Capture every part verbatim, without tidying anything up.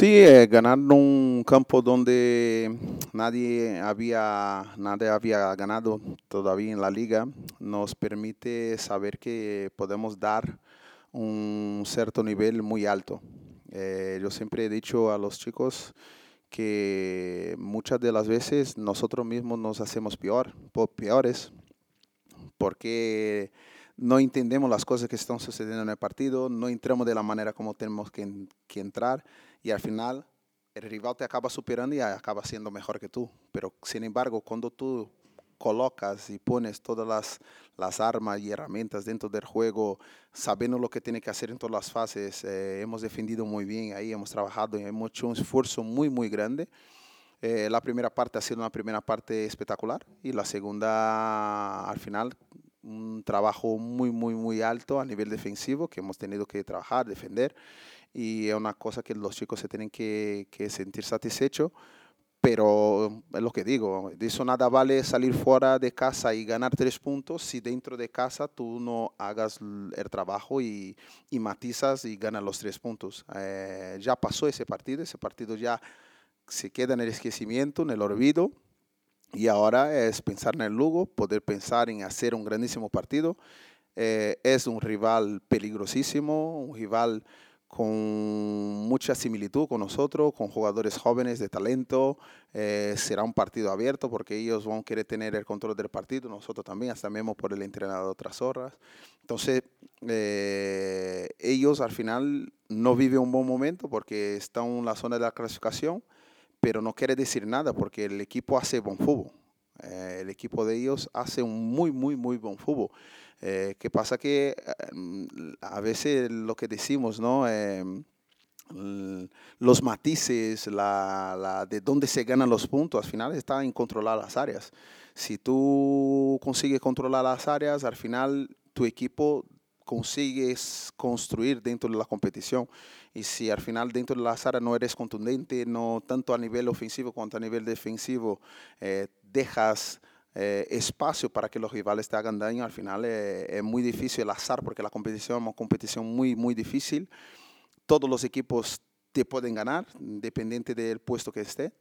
Sí, eh, ganar un campo donde nadie había, nadie había ganado todavía en la liga nos permite saber que podemos dar un cierto nivel muy alto. Eh, yo siempre he dicho a los chicos que muchas de las veces nosotros mismos nos hacemos peor, po- peores porque no entendemos las cosas que están sucediendo en el partido, no entramos de la manera como tenemos que, en- que entrar y al final el rival te acaba superando y acaba siendo mejor que tú. Pero sin embargo, cuando tú colocas y pones todas las, las armas y herramientas dentro del juego, sabiendo lo que tiene que hacer en todas las fases, eh, hemos defendido muy bien ahí, hemos trabajado, hemos hecho un esfuerzo muy, muy grande. Eh, la primera parte ha sido una primera parte espectacular y la segunda, al final, un trabajo muy, muy, muy alto a nivel defensivo que hemos tenido que trabajar, defender y es una cosa que los chicos se tienen que, que sentir satisfechos. Pero es lo que digo, de eso nada vale salir fuera de casa y ganar tres puntos si dentro de casa tú no hagas el trabajo y, y matizas y ganas los tres puntos. Eh, ya pasó ese partido, ese partido ya se queda en el esquecimiento, en el olvido, y ahora es pensar en el Lugo, poder pensar en hacer un grandísimo partido. Eh, es un rival peligrosísimo, un rival con mucha similitud con nosotros, con jugadores jóvenes de talento. Eh, será un partido abierto porque ellos van a querer tener el control del partido, nosotros también, hasta mismo por el entrenador de otras horas. Entonces, eh, ellos al final no viven un buen momento porque están en la zona de la clasificación, pero no quiere decir nada porque el equipo hace buen fútbol. Eh, el equipo de ellos hace un muy, muy, muy buen fútbol. Eh, que pasa que eh, a veces lo que decimos, ¿no? Eh, los matices, la, la, de dónde se ganan los puntos, al final está en controlar las áreas. Si tú consigues controlar las áreas, al final tu equipo consigues construir dentro de la competición. Y si al final dentro de las áreas no eres contundente, no tanto a nivel ofensivo como a nivel defensivo, eh, dejas eh, espacio para que los rivales te hagan daño, al final eh, es muy difícil el azar porque la competición es una competición muy, muy difícil. Todos los equipos te pueden ganar, dependiente del puesto que esté.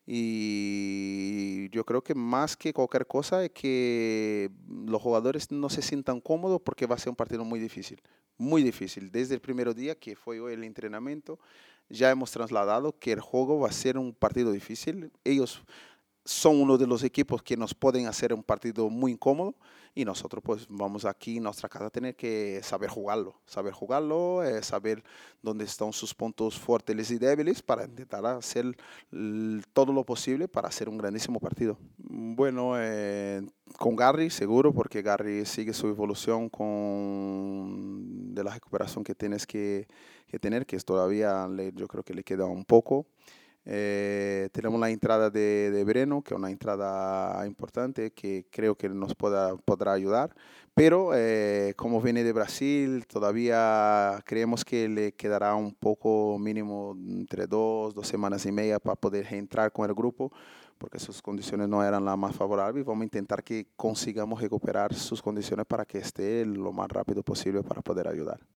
Y yo creo que más que cualquier cosa es que los jugadores no se sientan cómodos porque va a ser un partido muy difícil, muy difícil. Desde el primer día que fue hoy el entrenamiento, ya hemos trasladado que el juego va a ser un partido difícil. Ellos son uno de los equipos que nos pueden hacer un partido muy incómodo y nosotros pues vamos aquí en nuestra casa a tener que saber jugarlo, saber jugarlo, eh, saber dónde están sus puntos fuertes y débiles para intentar hacer l- todo lo posible para hacer un grandísimo partido. Bueno, eh, con Gary seguro, porque Gary sigue su evolución con de la recuperación que tienes que, que tener, que es todavía le- yo creo que le queda un poco. Eh, tenemos la entrada de, de Breno, que es una entrada importante que creo que nos pueda, podrá ayudar. Pero eh, como viene de Brasil, todavía creemos que le quedará un poco mínimo entre dos, dos semanas y media para poder entrar con el grupo, porque sus condiciones no eran las más favorables. Vamos a intentar que consigamos recuperar sus condiciones para que esté lo más rápido posible para poder ayudar.